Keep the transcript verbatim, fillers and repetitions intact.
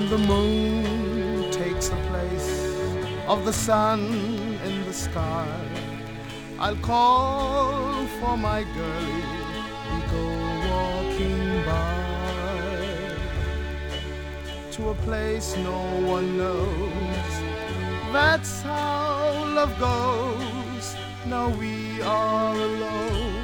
the moon takes the place of the sun in the sky, I'll call for my girlie, we go walking by to a place no one knows. That's how love goes. Now we are alone.